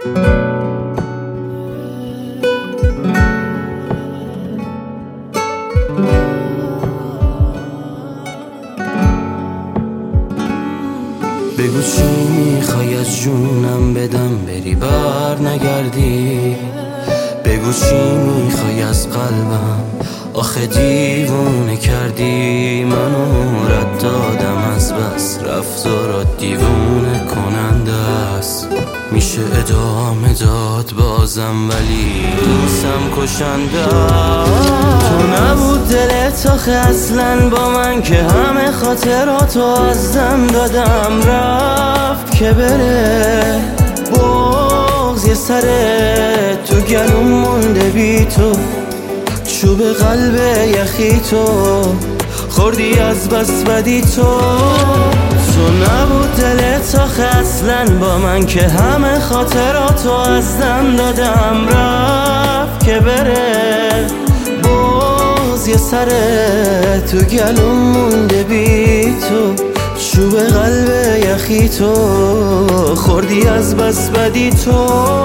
بگو چی میخوای از جونم بدم بری بر نگردی. بگو چی میخوای از قلبم آخه دیوونه کردی. منو رد دادم از بس رفتارات دیوونه کننده است. میشه ادامه داد بازم ولی دوستم کشنده. تو نبود دلت آخه اصلا با من که همه خاطراتو از دم دادم. رفت که بره بغض یه سره تو گلوم مونده بی تو. چوب قلب یخی تو خوردی از بس بدی تو. تو نبود دلت آخه اصلا با من که همه خاطراتو از دم دادم. رفت که بره باز یه سره تو گلوم مونده بی تو. چوب قلب یخی تو خوردی از بس بدی تو.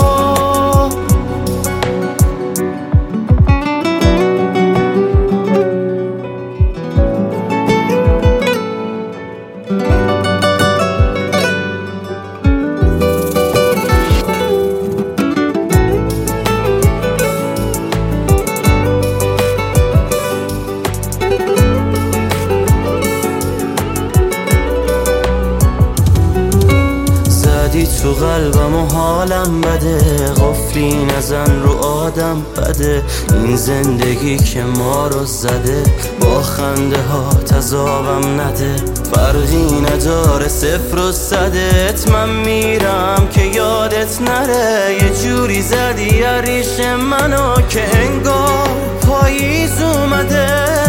تو قلبم و حالم بده قفلی نزن رو آدم بده. این زندگی که ما رو زده با خنده ها تذابم نده. فرقی نداره صفر و صدت من میرم که یادت نره. یه جوری زدی ریش منو که انگار پاییز اومده.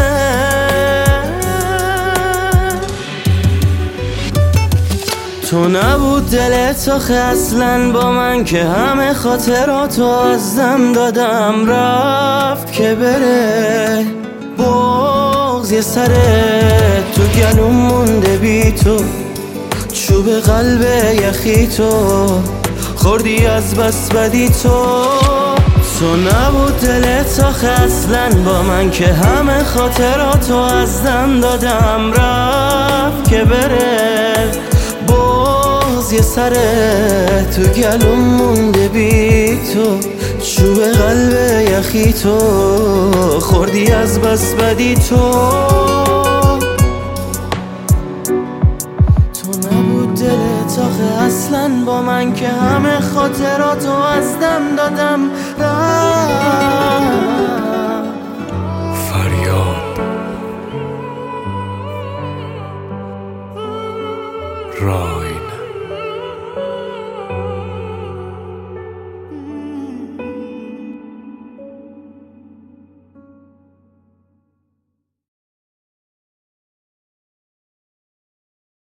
تو نبود دلت آخه اصلا با من که همه خاطراتو از دم دادم. رفت که بره بغض یه سره تو گلوم مونده بی تو. چوب قلب یخی تو خوردی از بس بدی تو. تو نبود دلت آخه اصلا با من که همه خاطراتو از دم دادم. رفت که بره یه سره تو گلوم مونده بی تو. چوب قلب یخی تو خوردی از بس بدی تو. تو نبود دلت آخه اصلا با من که همه خاطراتو از دم دادم. رفت